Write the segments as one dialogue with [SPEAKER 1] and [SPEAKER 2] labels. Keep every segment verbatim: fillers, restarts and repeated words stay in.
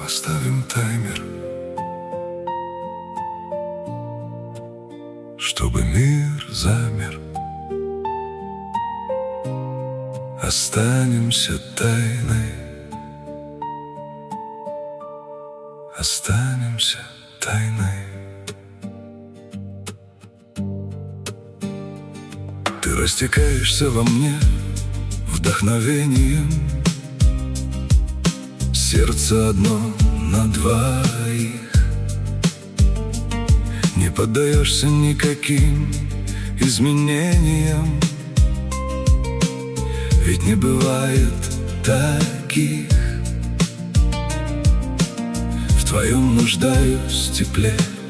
[SPEAKER 1] поставим таймер, чтобы мир замер. Останемся тайной, останемся тайной. Ты растекаешься во мне вдохновением, сердце одно на двоих. Не поддаешься никаким изменениям, ведь не бывает таких. В твоем нуждаюсь тепле,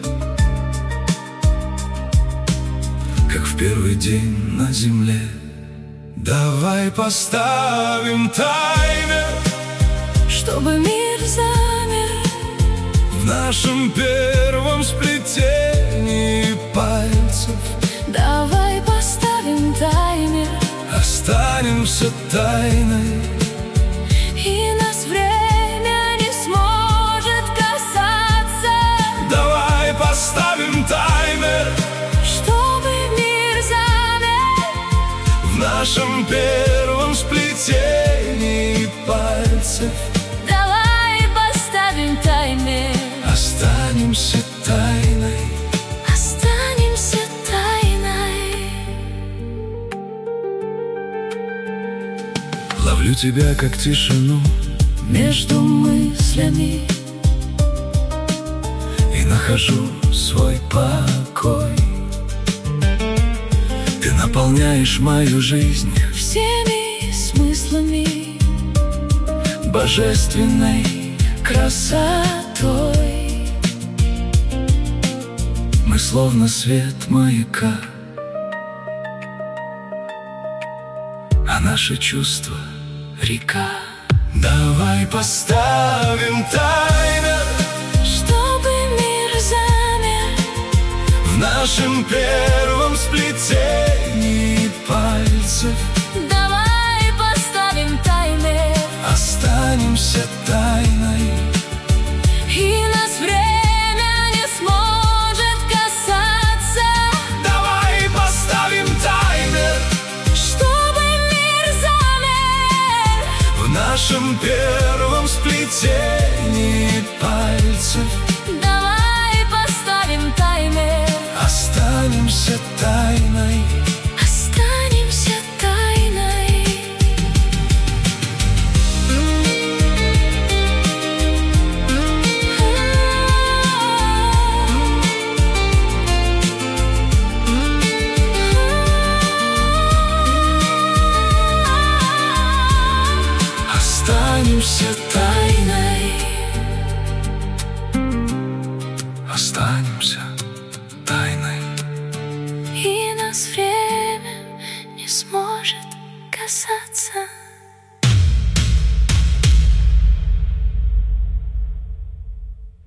[SPEAKER 1] как в первый день на земле. Давай поставим таймер,
[SPEAKER 2] чтобы мир замер
[SPEAKER 1] в нашем первом сплетении пальцев.
[SPEAKER 2] Давай поставим таймер,
[SPEAKER 1] останемся тайной,
[SPEAKER 2] и нас время не сможет касаться.
[SPEAKER 1] Давай поставим таймер,
[SPEAKER 2] чтобы мир замер
[SPEAKER 1] в нашем первом сплетении пальцев.
[SPEAKER 2] Давай поставим таймер,
[SPEAKER 1] останемся тайной,
[SPEAKER 2] останемся тайной.
[SPEAKER 1] Ловлю тебя как тишину
[SPEAKER 2] Между мыслями
[SPEAKER 1] и нахожу свой покой. Ты наполняешь мою жизнь
[SPEAKER 2] всеми смыслами,
[SPEAKER 1] божественной
[SPEAKER 2] красотой.
[SPEAKER 1] Мы словно свет маяка, а наши чувства — река. Давай поставим таймер,
[SPEAKER 2] чтобы мир замер
[SPEAKER 1] в нашем первом сплетении пальцев.
[SPEAKER 2] Давай поставим таймер,
[SPEAKER 1] останемся тайной,
[SPEAKER 2] и нас время не сможет касаться.
[SPEAKER 1] Давай поставим таймер,
[SPEAKER 2] чтобы мир замер
[SPEAKER 1] в нашем первом сплетении пальцев.
[SPEAKER 2] Давай поставим таймер,
[SPEAKER 1] останемся тайной,
[SPEAKER 2] останемся тайной.
[SPEAKER 1] останемся тайной, останемся тайной.
[SPEAKER 2] И нас время не сможет касаться.